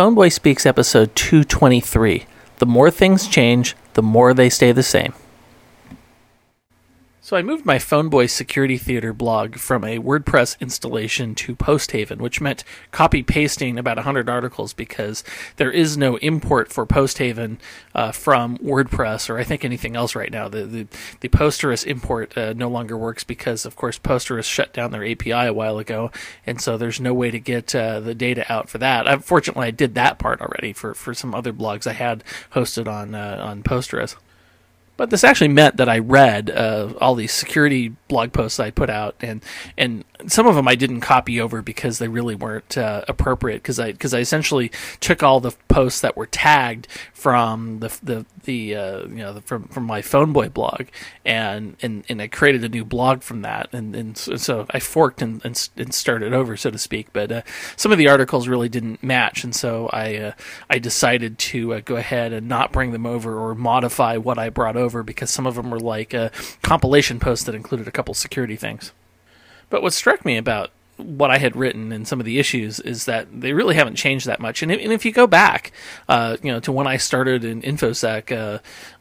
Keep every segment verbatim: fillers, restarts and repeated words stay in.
Phoneboy Speaks episode two twenty-three. The more things change, the more they stay the same. So I moved my Phoneboy Security Theater blog from a WordPress installation to Posthaven, which meant copy-pasting about one hundred articles because there is no import for Posthaven uh, from WordPress or I think anything else right now. The the, the Posterous import uh, no longer works because, of course, Posterous shut down their A P I a while ago, and so there's no way to get uh, the data out for that. Unfortunately, I did that part already for, for some other blogs I had hosted on uh, on Posterous. But this actually meant that I read uh, all these security blog posts I put out, and and some of them I didn't copy over because they really weren't uh, appropriate. Because I because I essentially took all the posts that were tagged from the the the uh, you know the, from from my Phoneboy blog, and, and and I created a new blog from that, and and so, so I forked and, and and started over, so to speak. But uh, some of the articles really didn't match, and so I uh, I decided to uh, go ahead and not bring them over or modify what I brought over, because some of them were like uh, compilation posts that included a couple security things. But what struck me about what I had written and some of the issues is that they really haven't changed that much. And if, and if you go back, uh, you know, to when I started in InfoSec, uh,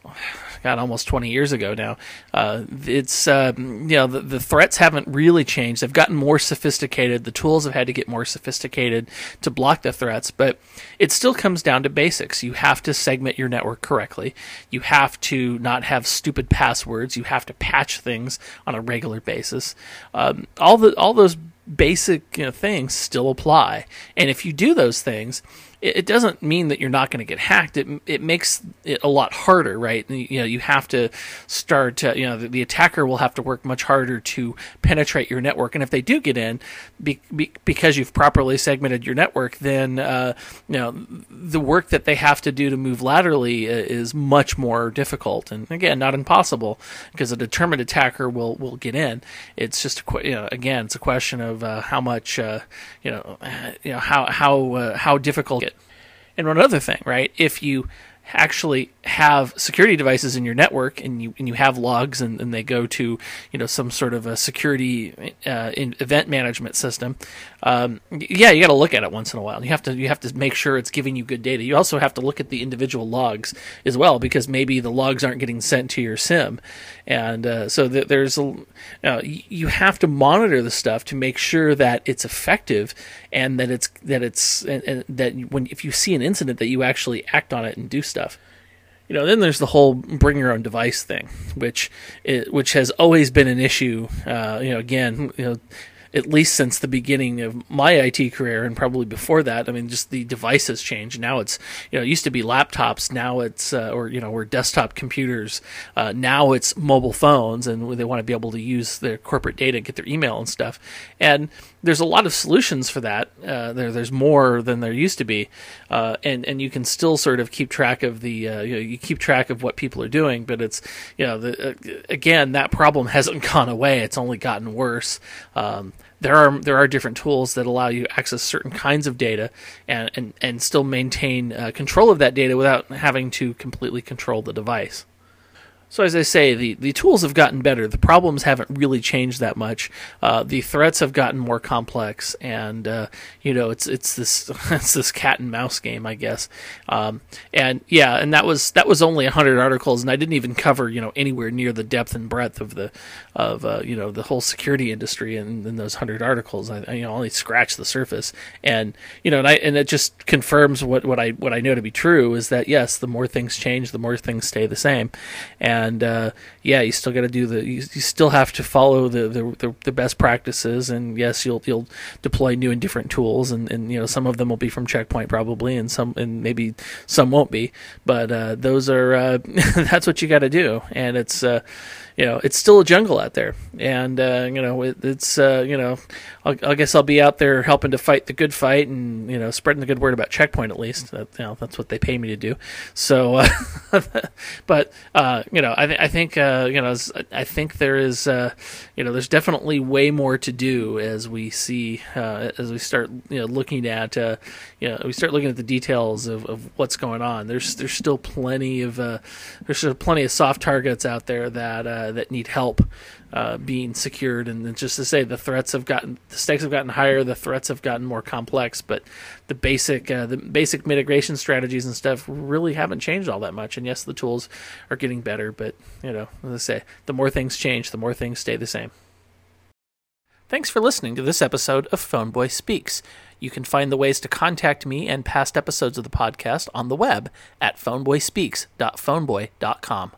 God, almost twenty years ago now, uh, it's, uh, you know, the, the threats haven't really changed. They've gotten more sophisticated. The tools have had to get more sophisticated to block the threats, but it still comes down to basics. You have to segment your network correctly. You have to not have stupid passwords. You have to patch things on a regular basis. Um, all the, all those basic you know, things still apply. And if you do those things, it, it doesn't mean that you're not going to get hacked. It it makes it a lot harder, right? You know, you have to start to, you know, the, the attacker will have to work much harder to penetrate your network. And if they do get in, be, be, because you've properly segmented your network, then, uh, you know, the work that they have to do to move laterally is much more difficult. And again, not impossible, because a determined attacker will, will get in. It's just, a, you know, again, it's a question of uh, how much, uh, you know, you know, how, how, uh, how difficult it. And one other thing, right? If you actually have security devices in your network and you and you have logs and, and they go to you know some sort of a security uh, in event management system, um, yeah, you got to look at it once in a while. You have to you have to make sure it's giving you good data. You also have to look at the individual logs as well, because maybe the logs aren't getting sent to your SIM, and uh, so th- there's a you, know, you have to monitor the stuff to make sure that it's effective and that it's that it's and, and that when if you see an incident that you actually act on it and do stuff. You know, then there's the whole bring your own device thing, which it, which has always been an issue. Uh, you know, again, you know, at least since the beginning of my I T career, and probably before that. I mean, just the devices changed. Now it's, you know, it used to be laptops. Now it's, uh, or, you know, or desktop computers. Uh, now it's mobile phones, and they want to be able to use their corporate data, get their email and stuff. And there's a lot of solutions for that. Uh, there, there's more than there used to be. Uh, and, and you can still sort of keep track of the, uh, you know, you keep track of what people are doing, but it's, you know, the, uh, again, that problem hasn't gone away. It's only gotten worse. Um, There are there are different tools that allow you to access certain kinds of data and, and, and still maintain uh, control of that data without having to completely control the device. So as I say, the, the tools have gotten better. The problems haven't really changed that much. Uh, the threats have gotten more complex, and uh, you know it's it's this it's this cat and mouse game, I guess. Um, and yeah, and that was that was only a hundred articles, and I didn't even cover you know anywhere near the depth and breadth of the of uh, you know the whole security industry in, in those hundred articles. I, I you know only scratched the surface, and you know and I and it just confirms what, what I what I know to be true is that yes, the more things change, the more things stay the same, and And uh, yeah, you still got to do the. You, you still have to follow the, the, the, the best practices, and yes, you'll you'll deploy new and different tools, and, and you know some of them will be from Check Point probably, and some and maybe some won't be. But uh, those are uh, that's what you got to do, and it's uh, you know it's still a jungle out there, and uh, you know it, it's uh, you know I'll, I guess I'll be out there helping to fight the good fight, and you know spreading the good word about Check Point at least. That, you know that's what they pay me to do. So, uh, but uh, you know. I, th- I think uh, you know. I think there is, uh, you know, there's definitely way more to do as we see, uh, as we start, you know, looking at, uh, you know, we start looking at the details of, of what's going on. There's there's still plenty of uh, there's still plenty of soft targets out there that uh, that need help. uh, being secured. And then just to say, the threats have gotten, the stakes have gotten higher, the threats have gotten more complex, but the basic uh, the basic mitigation strategies and stuff really haven't changed all that much. And yes, the tools are getting better, but you know, as I say, the more things change, the more things stay the same. Thanks for listening to this episode of Phoneboy Speaks. You can find the ways to contact me and past episodes of the podcast on the web at phoneboyspeaks dot phoneboy dot com.